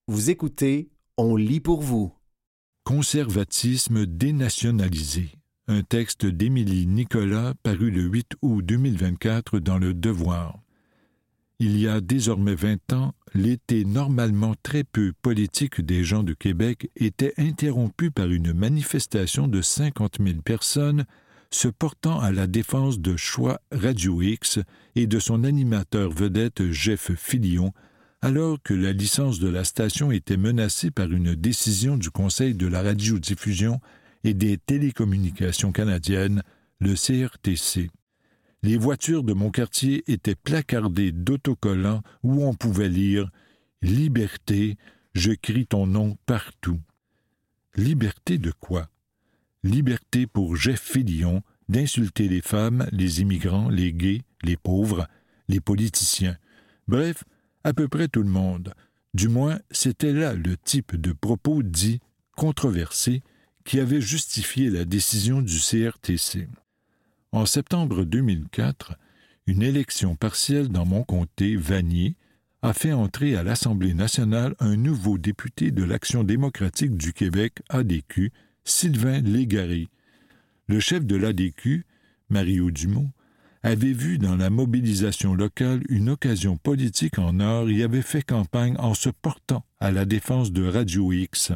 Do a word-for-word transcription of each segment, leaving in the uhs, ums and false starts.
Vous écoutez On lit pour vous. Conservatisme dénationalisé. Un texte d'Émilie Nicolas paru le huit août deux mille vingt-quatre dans Le Devoir. Il y a désormais vingt ans, l'été normalement très peu politique des gens de Québec était interrompu par une manifestation de cinquante mille personnes se portant à la défense de Choix Radio X et de son animateur vedette Jeff Fillion, alors que la licence de la station était menacée par une décision du Conseil de la radiodiffusion et des télécommunications canadiennes, le C R T C. Les voitures de mon quartier étaient placardées d'autocollants où on pouvait lire « Liberté, je crie ton nom partout ». Liberté de quoi? Liberté pour Jeff Fillion d'insulter les femmes, les immigrants, les gays, les pauvres, les politiciens. Bref, à peu près tout le monde. Du moins, c'était là le type de propos dit controversé qui avait justifié la décision du C R T C. En septembre deux mille quatre, une élection partielle dans mon comté, Vanier, a fait entrer à l'Assemblée nationale un nouveau député de l'Action démocratique du Québec, A D Q, Sylvain Légaré. Le chef de l'A D Q, Mario Dumont, avait vu dans la mobilisation locale une occasion politique en or et avait fait campagne en se portant à la défense de Radio X.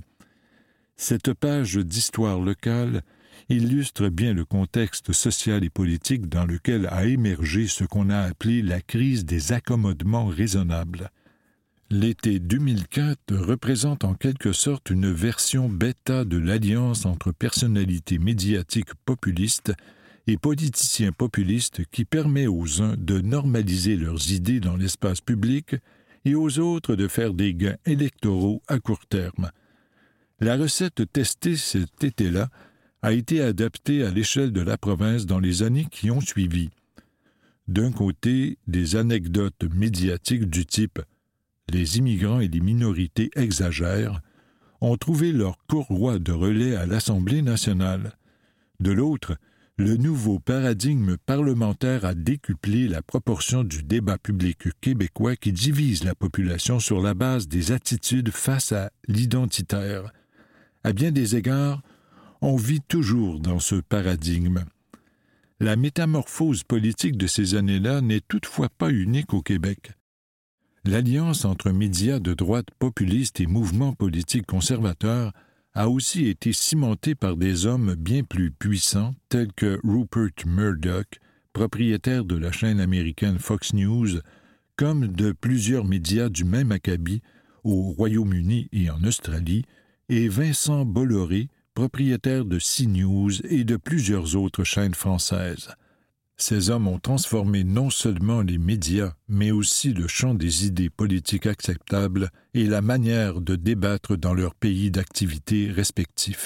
Cette page d'histoire locale illustre bien le contexte social et politique dans lequel a émergé ce qu'on a appelé la crise des accommodements raisonnables. L'été deux mille quatre représente en quelque sorte une version bêta de l'alliance entre personnalités médiatiques populistes et politiciens populistes qui permet aux uns de normaliser leurs idées dans l'espace public et aux autres de faire des gains électoraux à court terme. La recette testée cet été-là a été adaptée à l'échelle de la province dans les années qui ont suivi. D'un côté, des anecdotes médiatiques du type « les immigrants et les minorités exagèrent » ont trouvé leur courroie de relais à l'Assemblée nationale. De l'autre, le nouveau paradigme parlementaire a décuplé la proportion du débat public québécois qui divise la population sur la base des attitudes face à l'identitaire. À bien des égards, on vit toujours dans ce paradigme. La métamorphose politique de ces années-là n'est toutefois pas unique au Québec. L'alliance entre médias de droite populistes et mouvements politiques conservateurs a aussi été cimentée par des hommes bien plus puissants tels que Rupert Murdoch, propriétaire de la chaîne américaine Fox News, comme de plusieurs médias du même acabit au Royaume-Uni et en Australie, et Vincent Bolloré, propriétaire de CNews et de plusieurs autres chaînes françaises. Ces hommes ont transformé non seulement les médias, mais aussi le champ des idées politiques acceptables et la manière de débattre dans leurs pays d'activité respectifs.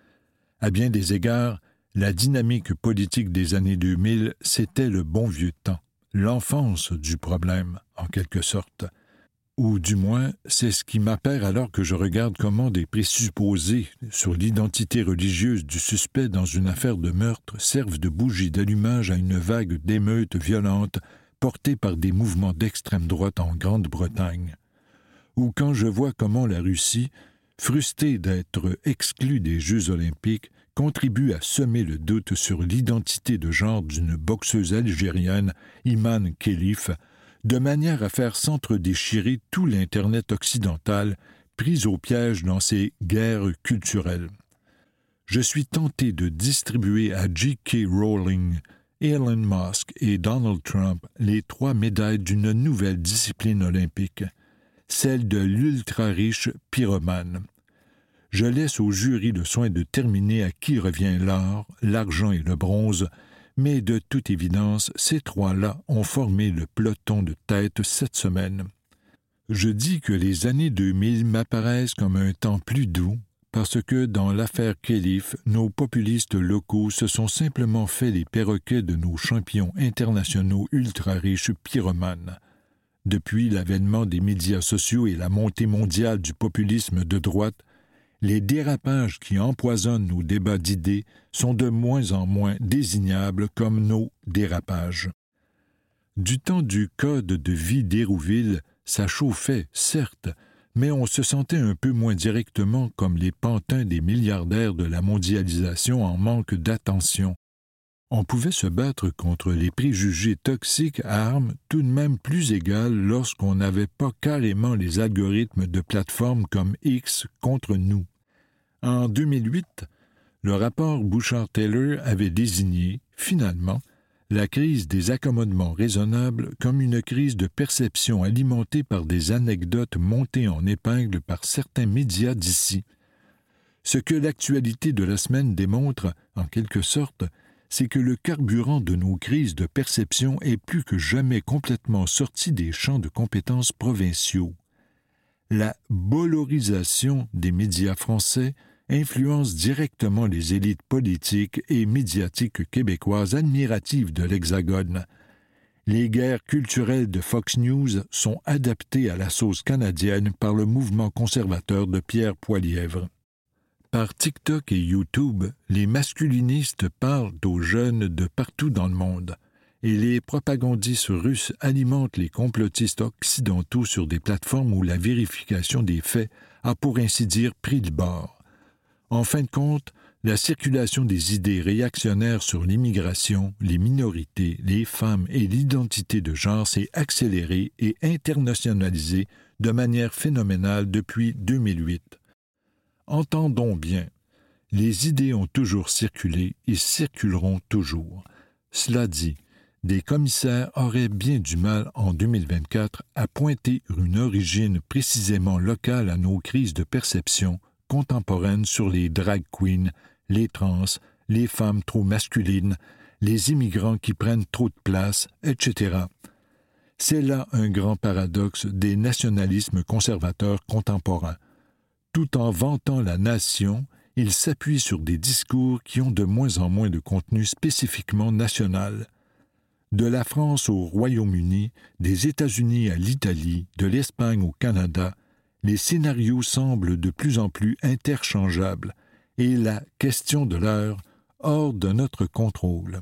À bien des égards, la dynamique politique des années deux mille, c'était le bon vieux temps, l'enfance du problème, en quelque sorte. Ou du moins, c'est ce qui m'apparaît alors que je regarde comment des présupposés sur l'identité religieuse du suspect dans une affaire de meurtre servent de bougie d'allumage à une vague d'émeutes violentes portées par des mouvements d'extrême droite en Grande-Bretagne. Ou quand je vois comment la Russie, frustrée d'être exclue des Jeux olympiques, contribue à semer le doute sur l'identité de genre d'une boxeuse algérienne, Iman Khelif, de manière à faire s'entre-déchirer tout l'Internet occidental pris au piège dans ces guerres culturelles. Je suis tenté de distribuer à J K Rowling, Elon Musk et Donald Trump les trois médailles d'une nouvelle discipline olympique, celle de l'ultra-riche pyromane. Je laisse au jury le soin de terminer à qui revient l'or, l'argent et le bronze, mais de toute évidence, ces trois-là ont formé le peloton de tête cette semaine. Je dis que les années deux mille m'apparaissent comme un temps plus doux, parce que dans l'affaire Khelif, nos populistes locaux se sont simplement fait les perroquets de nos champions internationaux ultra-riches pyromanes. Depuis l'avènement des médias sociaux et la montée mondiale du populisme de droite, les dérapages qui empoisonnent nos débats d'idées sont de moins en moins désignables comme nos dérapages. Du temps du code de vie d'Hérouville, ça chauffait, certes, mais on se sentait un peu moins directement comme les pantins des milliardaires de la mondialisation en manque d'attention. On pouvait se battre contre les préjugés toxiques à armes tout de même plus égales lorsqu'on n'avait pas carrément les algorithmes de plateformes comme X contre nous. En deux mille huit, le rapport Bouchard-Taylor avait désigné, finalement, la crise des accommodements raisonnables comme une crise de perception alimentée par des anecdotes montées en épingle par certains médias d'ici. Ce que l'actualité de la semaine démontre, en quelque sorte, c'est que le carburant de nos crises de perception est plus que jamais complètement sorti des champs de compétences provinciaux. La bollorisation des médias français influence directement les élites politiques et médiatiques québécoises admiratives de l'Hexagone. Les guerres culturelles de Fox News sont adaptées à la sauce canadienne par le mouvement conservateur de Pierre Poilièvre. Par TikTok et YouTube, les masculinistes parlent aux jeunes de partout dans le monde, et les propagandistes russes alimentent les complotistes occidentaux sur des plateformes où la vérification des faits a pour ainsi dire pris le bord. En fin de compte, la circulation des idées réactionnaires sur l'immigration, les minorités, les femmes et l'identité de genre s'est accélérée et internationalisée de manière phénoménale depuis deux mille huit. Entendons bien, les idées ont toujours circulé et circuleront toujours. Cela dit, des commissaires auraient bien du mal en deux mille vingt-quatre à pointer une origine précisément locale à nos crises de perception contemporaines sur les drag queens, les trans, les femmes trop masculines, les immigrants qui prennent trop de place, et cetera. C'est là un grand paradoxe des nationalismes conservateurs contemporains. Tout en vantant la nation, ils s'appuient sur des discours qui ont de moins en moins de contenu spécifiquement national. De la France au Royaume-Uni, des États-Unis à l'Italie, de l'Espagne au Canada, les scénarios semblent de plus en plus interchangeables et la question de l'heure hors de notre contrôle.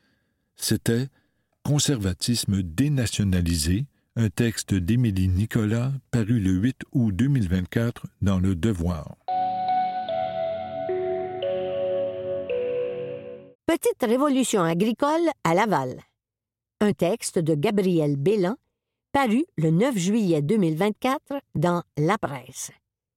C'était « Conservatisme dénationalisé », un texte d'Émilie Nicolas paru le huit août deux mille vingt-quatre dans Le Devoir. Petite révolution agricole à Laval. Un texte de Gabriel Bélan paru le neuf juillet deux mille vingt-quatre dans La Presse.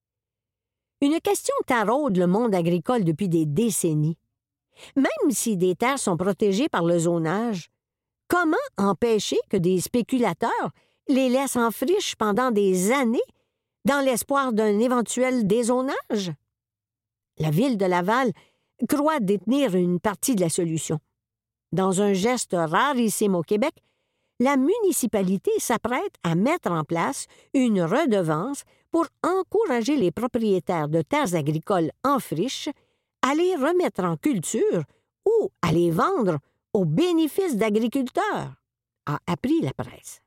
Une question taraude le monde agricole depuis des décennies. Même si des terres sont protégées par le zonage, comment empêcher que des spéculateurs les laissent en friche pendant des années dans l'espoir d'un éventuel dézonage? La ville de Laval croit détenir une partie de la solution. Dans un geste rarissime au Québec, la municipalité s'apprête à mettre en place une redevance pour encourager les propriétaires de terres agricoles en friche à les remettre en culture ou à les vendre au bénéfice d'agriculteurs, a appris la presse.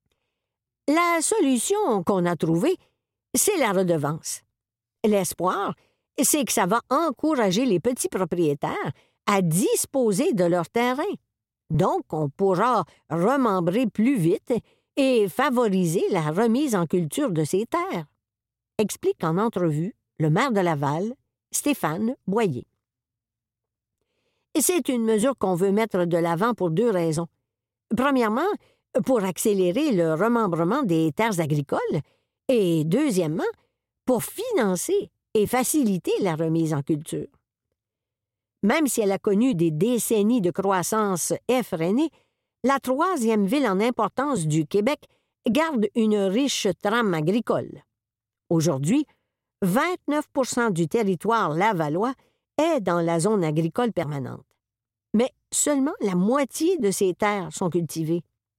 La solution qu'on a trouvée, c'est la redevance. L'espoir, c'est que ça va encourager les petits propriétaires à disposer de leur terrain. Donc, on pourra remembrer plus vite et favoriser la remise en culture de ces terres, explique en entrevue le maire de Laval, Stéphane Boyer. C'est une mesure qu'on veut mettre de l'avant pour deux raisons. Premièrement, pour accélérer le remembrement des terres agricoles et, deuxièmement, pour financer et faciliter la remise en culture. Même si elle a connu des décennies de croissance effrénée, la troisième ville en importance du Québec garde une riche trame agricole. Aujourd'hui, vingt-neuf pour cent du territoire lavallois est dans la zone agricole permanente. Mais seulement la moitié de ces terres sont cultivées.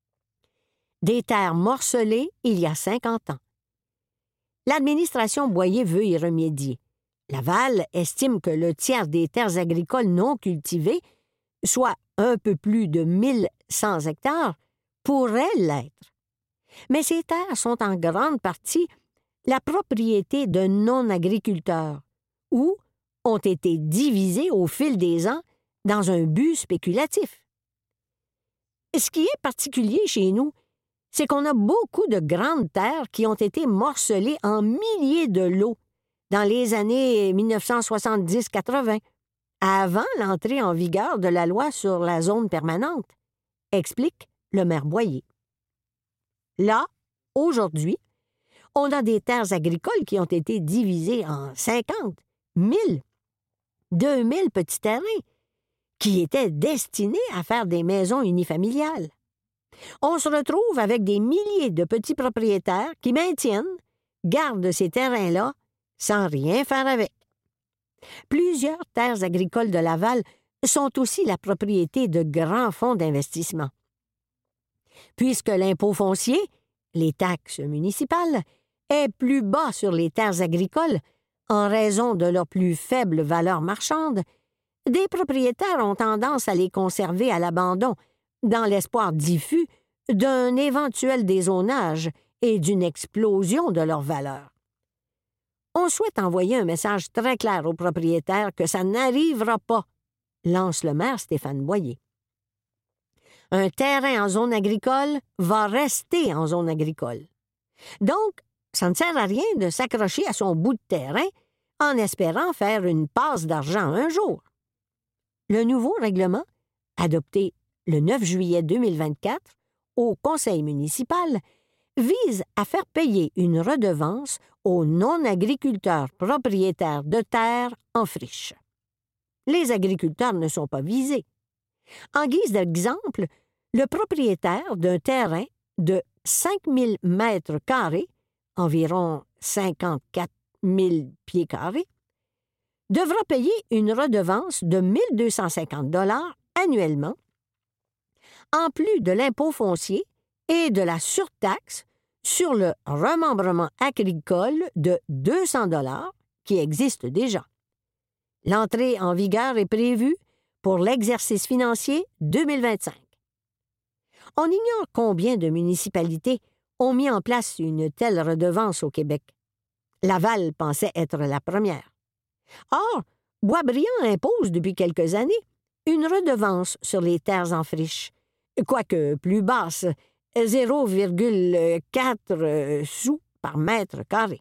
Des terres morcelées il y a cinquante ans. L'administration Boyer veut y remédier. Laval estime que le tiers des terres agricoles non cultivées, soit un peu plus de mille cent hectares, pourraient l'être. Mais ces terres sont en grande partie la propriété de non-agriculteurs ou ont été divisées au fil des ans dans un but spéculatif. Ce qui est particulier chez nous, c'est qu'on a beaucoup de grandes terres qui ont été morcelées en milliers de lots dans les années mille neuf cent soixante-dix quatre-vingt, avant l'entrée en vigueur de la loi sur la zone permanente, explique le maire Boyer. Là, aujourd'hui, on a des terres agricoles qui ont été divisées en cinquante, mille, deux mille petits terrains qui étaient destinés à faire des maisons unifamiliales. On se retrouve avec des milliers de petits propriétaires qui maintiennent, gardent ces terrains-là sans rien faire avec. Plusieurs terres agricoles de Laval sont aussi la propriété de grands fonds d'investissement. Puisque l'impôt foncier, les taxes municipales, est plus bas sur les terres agricoles en raison de leur plus faible valeur marchande, des propriétaires ont tendance à les conserver à l'abandon dans l'espoir diffus d'un éventuel dézonage et d'une explosion de leur valeur. On souhaite envoyer un message très clair aux propriétaires que ça n'arrivera pas, lance le maire Stéphane Boyer. Un terrain en zone agricole va rester en zone agricole. Donc, ça ne sert à rien de s'accrocher à son bout de terrain en espérant faire une passe d'argent un jour. Le nouveau règlement, adopté le neuf juillet deux mille vingt-quatre au conseil municipal, vise à faire payer une redevance aux non-agriculteurs propriétaires de terres en friche. Les agriculteurs ne sont pas visés. En guise d'exemple, le propriétaire d'un terrain de cinq mille mètres carrés, environ cinquante-quatre mille pieds carrés, devra payer une redevance de mille deux cent cinquante dollars annuellement, en plus de l'impôt foncier et de la surtaxe sur le remembrement agricole de deux cents dollars qui existe déjà. L'entrée en vigueur est prévue pour l'exercice financier deux mille vingt-cinq. On ignore combien de municipalités ont mis en place une telle redevance au Québec. Laval pensait être la première. Or, Boisbriand impose depuis quelques années une redevance sur les terres en friche, quoique plus basse, zéro virgule quatre sous par mètre carré.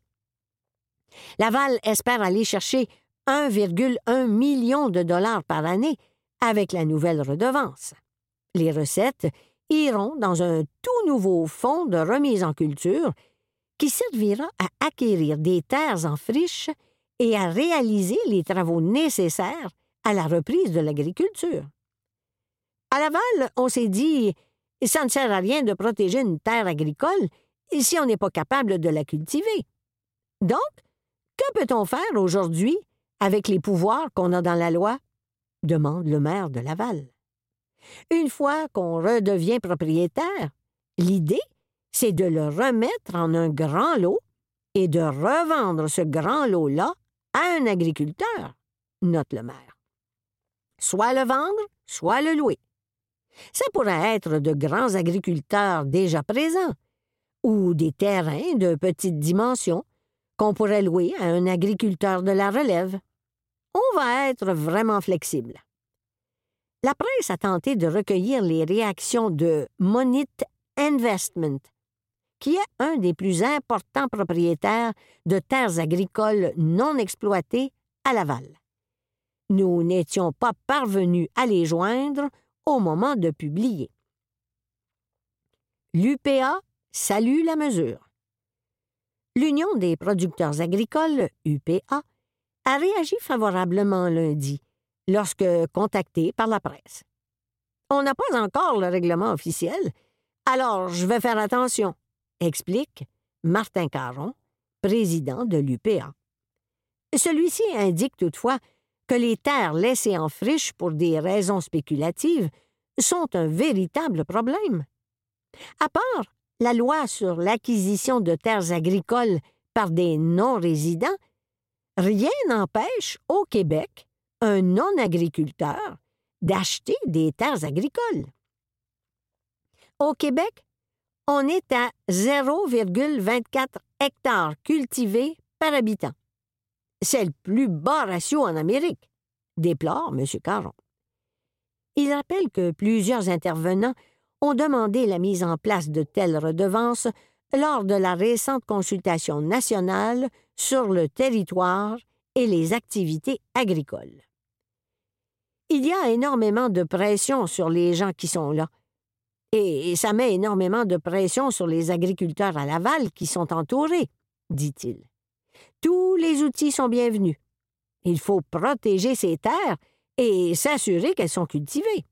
Laval espère aller chercher un virgule un million de dollars par année avec la nouvelle redevance. Les recettes iront dans un tout nouveau fonds de remise en culture qui servira à acquérir des terres en friche et à réaliser les travaux nécessaires à la reprise de l'agriculture. À Laval, on s'est dit « ça ne sert à rien de protéger une terre agricole si on n'est pas capable de la cultiver ». Donc, que peut-on faire aujourd'hui avec les pouvoirs qu'on a dans la loi? Demande le maire de Laval. Une fois qu'on redevient propriétaire, l'idée, c'est de le remettre en un grand lot et de revendre ce grand lot-là à un agriculteur, note le maire. Soit le vendre, soit le louer. Ça pourrait être de grands agriculteurs déjà présents ou des terrains de petite dimension qu'on pourrait louer à un agriculteur de la relève. On va être vraiment flexible. La presse a tenté de recueillir les réactions de Monite Investment, qui est un des plus importants propriétaires de terres agricoles non exploitées à Laval. Nous n'étions pas parvenus à les joindre au moment de publier. L'U P A salue la mesure. L'Union des producteurs agricoles, U P A, a réagi favorablement lundi, lorsque contacté par la presse. On n'a pas encore le règlement officiel, alors je vais faire attention, explique Martin Caron, président de l'U P A. Celui-ci indique toutefois que les terres laissées en friche pour des raisons spéculatives sont un véritable problème. À part la loi sur l'acquisition de terres agricoles par des non-résidents, rien n'empêche au Québec un non-agriculteur d'acheter des terres agricoles. Au Québec, on est à zéro virgule vingt-quatre hectares cultivés par habitant. C'est le plus bas ratio en Amérique, déplore M. Caron. Il rappelle que plusieurs intervenants ont demandé la mise en place de telles redevances lors de la récente consultation nationale sur le territoire et les activités agricoles. Il y a énormément de pression sur les gens qui sont là, et ça met énormément de pression sur les agriculteurs à Laval qui sont entourés, dit-il. Tous les outils sont bienvenus. Il faut protéger ces terres et s'assurer qu'elles sont cultivées.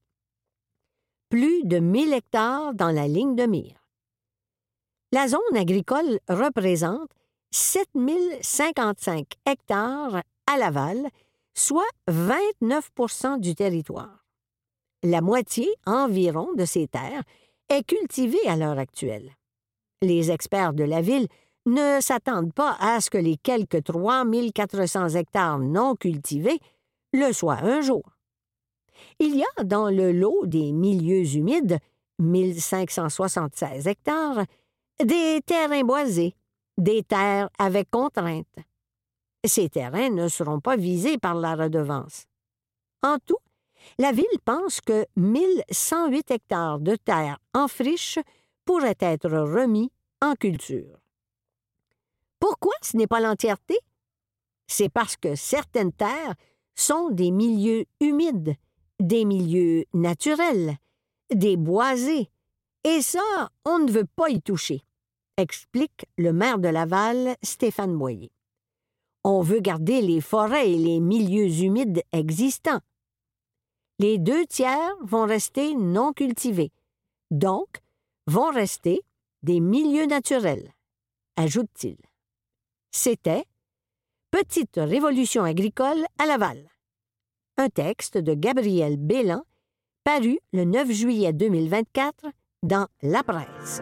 Plus de mille hectares dans la ligne de mire. La zone agricole représente sept mille cinquante-cinq hectares à Laval, soit vingt-neuf pour cent du territoire. La moitié environ de ces terres est cultivée à l'heure actuelle. Les experts de la ville ne s'attendent pas à ce que les quelques trois mille quatre cents hectares non cultivés le soient un jour. Il y a dans le lot des milieux humides, mille cinq cent soixante-seize hectares, des terrains boisés, des terres avec contraintes. Ces terrains ne seront pas visés par la redevance. En tout, la Ville pense que mille cent huit hectares de terre en friche pourraient être remis en culture. Pourquoi ce n'est pas l'entièreté? C'est parce que certaines terres sont des milieux humides, des milieux naturels, des boisés, et ça, on ne veut pas y toucher, explique le maire de Laval, Stéphane Boyer. On veut garder les forêts et les milieux humides existants. Les deux tiers vont rester non cultivés, donc vont rester des milieux naturels, ajoute-t-il. C'était Petite révolution agricole à Laval. Un texte de Gabriel Bélan, paru le neuf juillet deux mille vingt-quatre dans La Presse.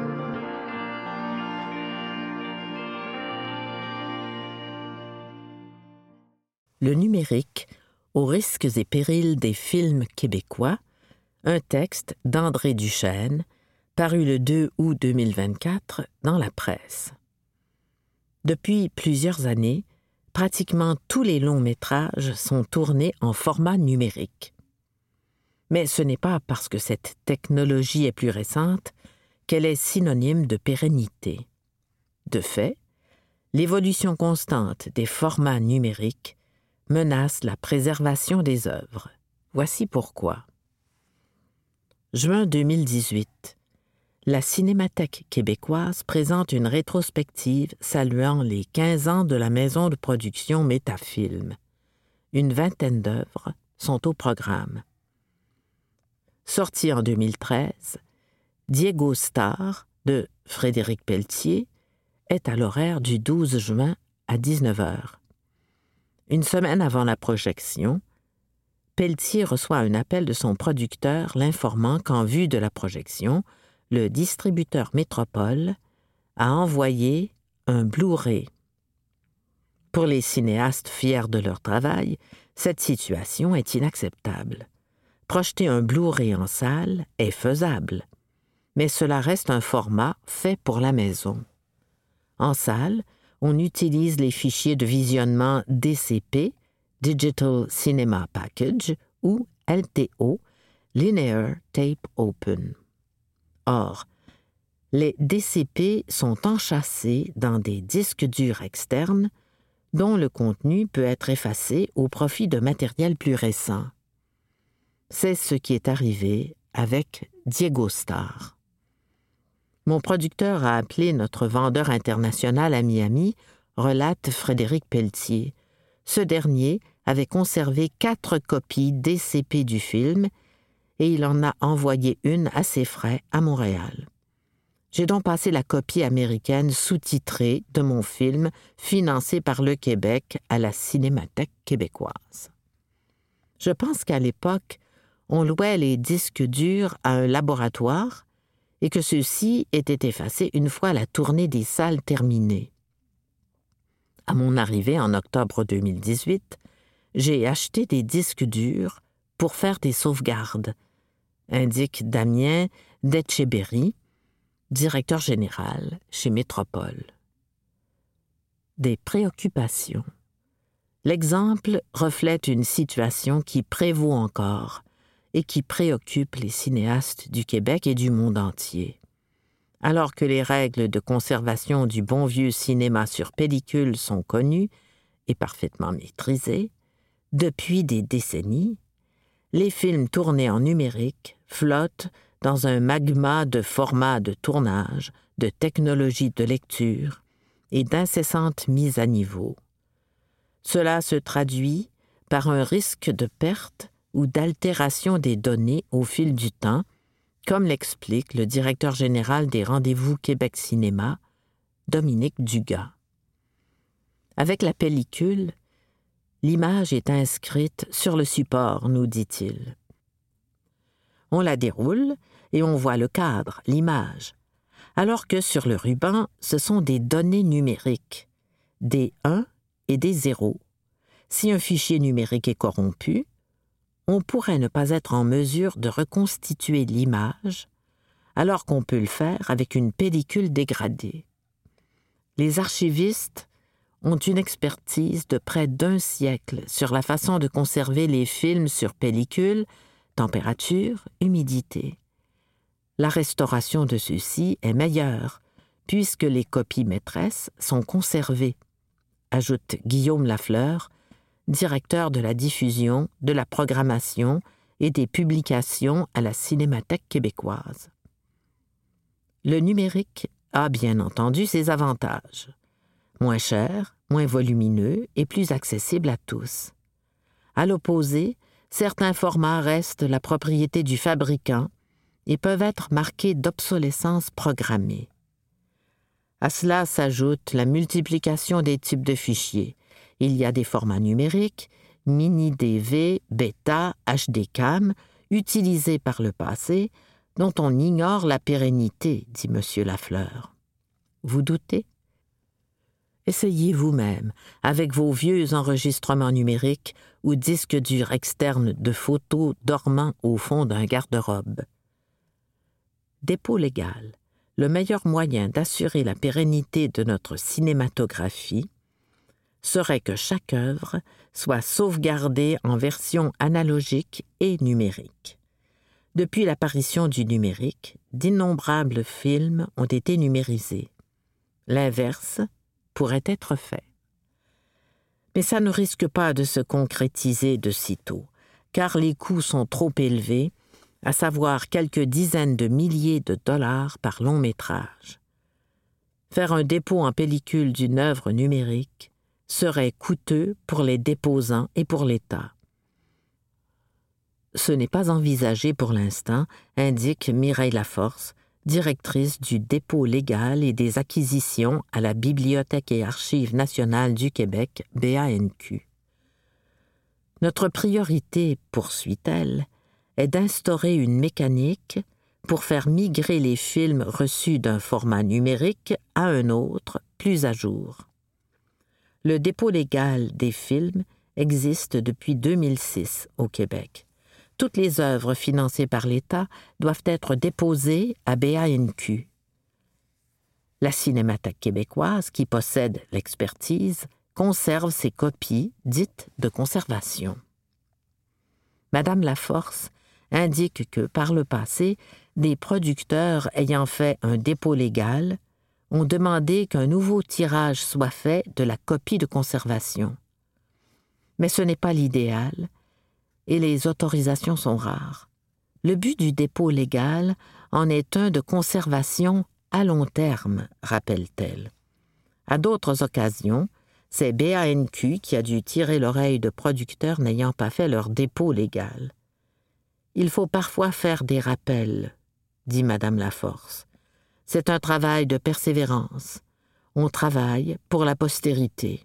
Le numérique, aux risques et périls des films québécois, un texte d'André Duchesne, paru le deux août deux mille vingt-quatre dans La Presse. Depuis plusieurs années, pratiquement tous les longs métrages sont tournés en format numérique. Mais ce n'est pas parce que cette technologie est plus récente qu'elle est synonyme de pérennité. De fait, l'évolution constante des formats numériques menace la préservation des œuvres. Voici pourquoi. Juin deux mille dix-huit. La Cinémathèque québécoise présente une rétrospective saluant les quinze ans de la maison de production Métafilm. Une vingtaine d'œuvres sont au programme. Sorti en deux mille treize, Diego Star de Frédéric Pelletier est à l'horaire du douze juin à dix-neuf heures. Une semaine avant la projection, Pelletier reçoit un appel de son producteur l'informant qu'en vue de la projection, le distributeur Métropole a envoyé un Blu-ray. Pour les cinéastes fiers de leur travail, cette situation est inacceptable. Projeter un Blu-ray en salle est faisable, mais cela reste un format fait pour la maison. En salle, on utilise les fichiers de visionnement D C P, Digital Cinema Package, ou L T O, Linear Tape Open. Or, les D C P sont enchâssés dans des disques durs externes dont le contenu peut être effacé au profit de matériel plus récent. C'est ce qui est arrivé avec Diego Star. Mon producteur a appelé notre vendeur international à Miami, relate Frédéric Pelletier. Ce dernier avait conservé quatre copies D C P du film et il en a envoyé une à ses frais à Montréal. J'ai donc passé la copie américaine sous-titrée de mon film financé par le Québec à la Cinémathèque québécoise. Je pense qu'à l'époque, on louait les disques durs à un laboratoire et que ceux-ci étaient effacés une fois la tournée des salles terminée. À mon arrivée en octobre deux mille dix-huit, j'ai acheté des disques durs pour faire des sauvegardes, indique Damien Detcheberry, directeur général chez Métropole. Des préoccupations. L'exemple reflète une situation qui prévaut encore et qui préoccupe les cinéastes du Québec et du monde entier. Alors que les règles de conservation du bon vieux cinéma sur pellicule sont connues et parfaitement maîtrisées, depuis des décennies, les films tournés en numérique flottent dans un magma de formats de tournage, de technologies de lecture et d'incessantes mises à niveau. Cela se traduit par un risque de perte ou d'altération des données au fil du temps, comme l'explique le directeur général des Rendez-vous Québec Cinéma, Dominique Dugas. Avec la pellicule, l'image est inscrite sur le support, nous dit-il. On la déroule et on voit le cadre, l'image, alors que sur le ruban, ce sont des données numériques, des un et des zéro. Si un fichier numérique est corrompu, on pourrait ne pas être en mesure de reconstituer l'image, alors qu'on peut le faire avec une pellicule dégradée. Les archivistes ont une expertise de près d'un siècle sur la façon de conserver les films sur pellicule, température, humidité. La restauration de ceux-ci est meilleure, puisque les copies maîtresses sont conservées, ajoute Guillaume Lafleur, directeur de la diffusion, de la programmation et des publications à la Cinémathèque québécoise. Le numérique a bien entendu ses avantages. Moins cher, moins volumineux et plus accessible à tous. À l'opposé, certains formats restent la propriété du fabricant et peuvent être marqués d'obsolescence programmée. À cela s'ajoute la multiplication des types de fichiers. Il y a des formats numériques, mini-D V, bêta, H D CAM, utilisés par le passé, dont on ignore la pérennité, dit M. Lafleur. Vous doutez? Essayez vous-même, avec vos vieux enregistrements numériques ou disques durs externes de photos dormant au fond d'un garde-robe. Dépôt légal, le meilleur moyen d'assurer la pérennité de notre cinématographie serait que chaque œuvre soit sauvegardée en version analogique et numérique. Depuis l'apparition du numérique, d'innombrables films ont été numérisés. L'inverse pourrait être fait. Mais ça ne risque pas de se concrétiser de sitôt, car les coûts sont trop élevés, à savoir quelques dizaines de milliers de dollars par long métrage. Faire un dépôt en pellicule d'une œuvre numérique serait coûteux pour les déposants et pour l'État. Ce n'est pas envisagé pour l'instant, indique Mireille Laforce, directrice du dépôt légal et des acquisitions à la Bibliothèque et Archives nationales du Québec, B A N Q. Notre priorité, poursuit-elle, est d'instaurer une mécanique pour faire migrer les films reçus d'un format numérique à un autre, plus à jour. Le dépôt légal des films existe depuis deux mille six au Québec. Toutes les œuvres financées par l'État doivent être déposées à B A N Q. La Cinémathèque québécoise, qui possède l'expertise, conserve ses copies dites de conservation. Madame Laforce indique que, par le passé, des producteurs ayant fait un dépôt légal ont demandé qu'un nouveau tirage soit fait de la copie de conservation. Mais ce n'est pas l'idéal, et les autorisations sont rares. Le but du dépôt légal en est un de conservation à long terme, rappelle-t-elle. À d'autres occasions, c'est B A N Q qui a dû tirer l'oreille de producteurs n'ayant pas fait leur dépôt légal. Il faut parfois faire des rappels, dit Madame Laforce. C'est un travail de persévérance. On travaille pour la postérité.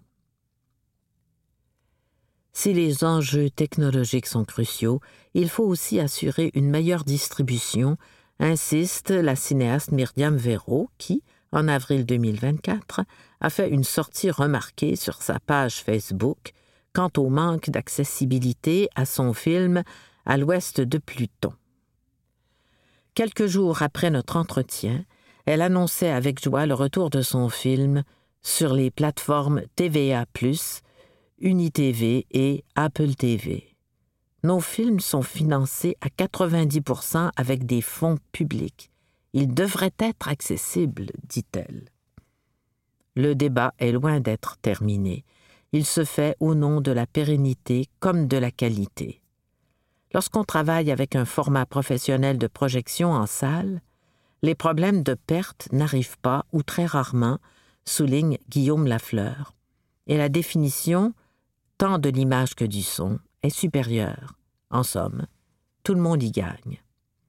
Si les enjeux technologiques sont cruciaux, il faut aussi assurer une meilleure distribution, insiste la cinéaste Myriam Véraud, qui, en avril deux mille vingt-quatre, a fait une sortie remarquée sur sa page Facebook quant au manque d'accessibilité à son film « À l'ouest de Pluton ». Quelques jours après notre entretien, elle annonçait avec joie le retour de son film sur les plateformes T V A plus, UniTV et Apple T V. Nos films sont financés à quatre-vingt-dix pour cent avec des fonds publics. Ils devraient être accessibles, dit-elle. Le débat est loin d'être terminé. Il se fait au nom de la pérennité comme de la qualité. Lorsqu'on travaille avec un format professionnel de projection en salle, les problèmes de perte n'arrivent pas ou très rarement, souligne Guillaume Lafleur, et la définition, tant de l'image que du son, est supérieure. En somme, tout le monde y gagne.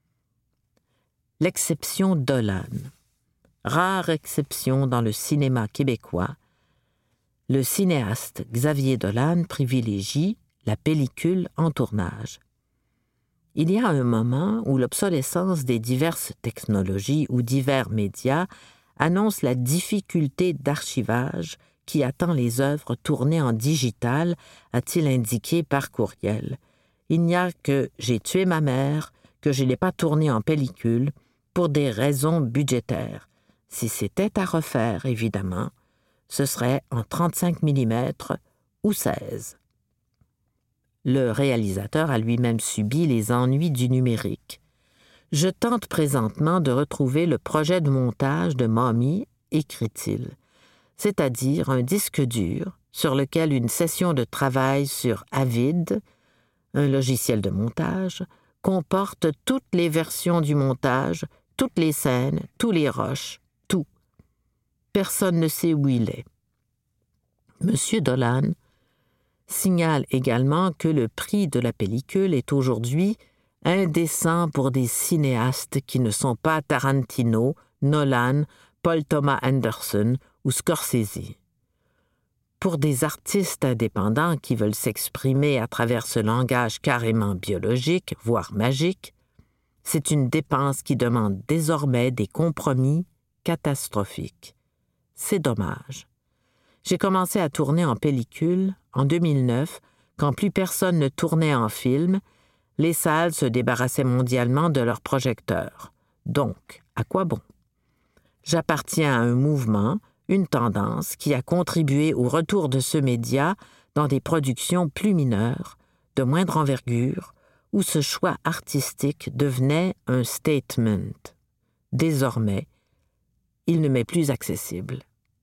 L'exception Dolan. Rare exception dans le cinéma québécois, le cinéaste Xavier Dolan privilégie la pellicule en tournage. Il y a un moment où l'obsolescence des diverses technologies ou divers médias annonce la difficulté d'archivage qui attend les œuvres tournées en digital, a-t-il indiqué par courriel. Il n'y a que « J'ai tué ma mère » que je n'ai pas tourné en pellicule pour des raisons budgétaires. Si c'était à refaire, évidemment, ce serait en trente-cinq millimètres ou seize. Le réalisateur a lui-même subi les ennuis du numérique. « Je tente présentement de retrouver le projet de montage de Mommy », écrit-il, c'est-à-dire un disque dur sur lequel une session de travail sur Avid, un logiciel de montage, comporte toutes les versions du montage, toutes les scènes, tous les rushs, tout. Personne ne sait où il est. Monsieur Dolan signale également que le prix de la pellicule est aujourd'hui indécent pour des cinéastes qui ne sont pas Tarantino, Nolan, Paul Thomas Anderson ou Scorsese. Pour des artistes indépendants qui veulent s'exprimer à travers ce langage carrément biologique, voire magique, c'est une dépense qui demande désormais des compromis catastrophiques. C'est dommage. J'ai commencé à tourner en pellicule en deux mille neuf, quand plus personne ne tournait en film, les salles se débarrassaient mondialement de leurs projecteurs. Donc, à quoi bon? J'appartiens à un mouvement, une tendance qui a contribué au retour de ce média dans des productions plus mineures, de moindre envergure, où ce choix artistique devenait un statement. Désormais, il ne m'est plus accessible.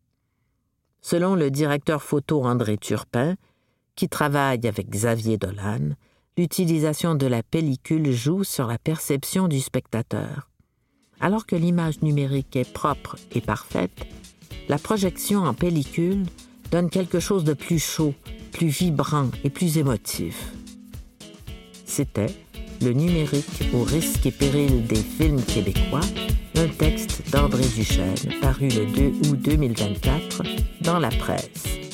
Selon le directeur photo André Turpin, qui travaille avec Xavier Dolan, l'utilisation de la pellicule joue sur la perception du spectateur. Alors que l'image numérique est propre et parfaite, la projection en pellicule donne quelque chose de plus chaud, plus vibrant et plus émotif. C'était Le numérique au risque et péril des films québécois, un texte d'André Duchesne paru le deux août deux mille vingt-quatre dans la presse.